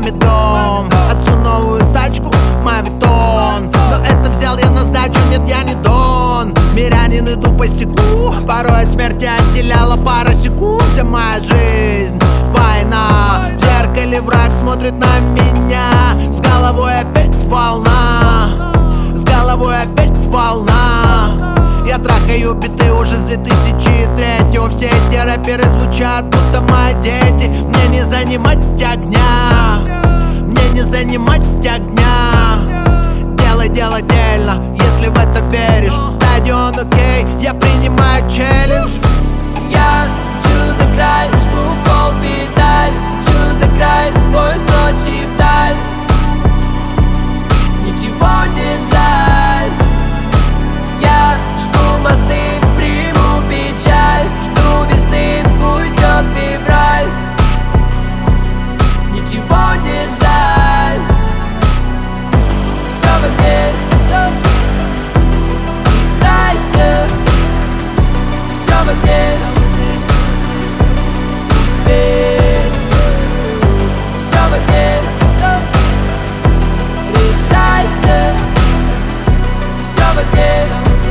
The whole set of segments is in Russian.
маме дом, отцу новую тачку, мавитон. Но это взял я на сдачу, нет, я не Дон. Мирянин, иду по стеклу, порой от смерти отделяла пара секунд. Вся моя жизнь война, в зеркале враг смотрит на меня. С головой опять волна, с головой опять волна. Я трахаю биты уже с 2003-го. Все эти рэперы звучат, будто мои дети. Мне не занимать огня, мне не занимать огня. Делай дело дельно, если в это веришь. Стадион окей, я принимаю челлендж. Я чу за край, жму в пол педаль. Чу за край, сквозь ночи вдаль. Ничего не жаль. Я жду мосты, приму печаль. Жду весны, уйдет февраль. Ничего не жаль. Все в огне, дайся. Все в огне, успеть. Все в огне, решайся. Все в огне,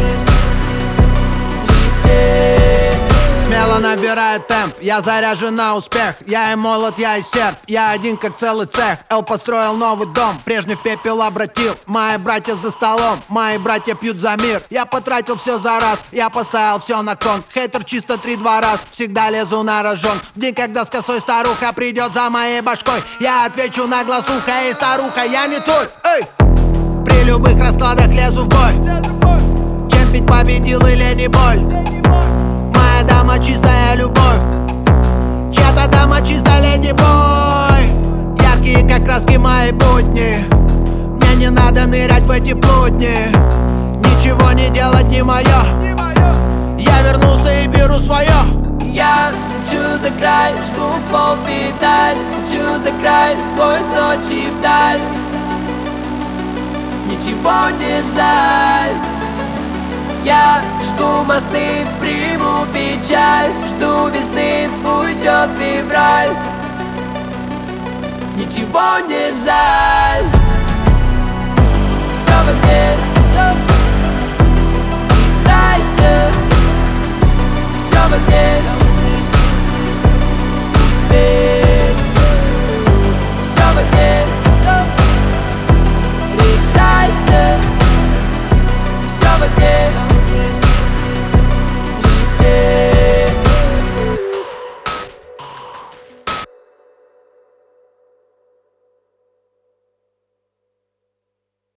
взлететь. Смело набираю темп, я заряжен на успех. Я и молод, я и серп, я один как целый цех. Эл построил новый дом, прежний в пепел обратил. Мои братья за столом, мои братья пьют за мир. Я потратил все за раз, я поставил все на кон. Хейтер чисто 3-2 раз, всегда лезу на рожон. В день, когда с косой старуха придет за моей башкой, я отвечу на глазуха: эй, старуха, я не твой, эй. При любых раскладах лезу в бой. Чем пить, победил или не боль? Моя дама чистая любовь, чья-то дама чисто леди бой. Яркие как краски мои будни, мне не надо нырять в эти плутни. Ничего не делать не мое, я вернулся и беру свое. Я чу за край, жму в пол педаль. Чу за край, сквозь ночи вдаль. Ничего не жаль. Я жду мосты, приму печаль. Жду весны, уйдет февраль. Ничего не жаль. Все в огне, дайся. Все в огне,